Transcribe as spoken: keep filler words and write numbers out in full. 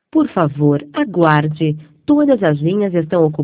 Por favor, aguarde. Todas as linhas estão ocupadas.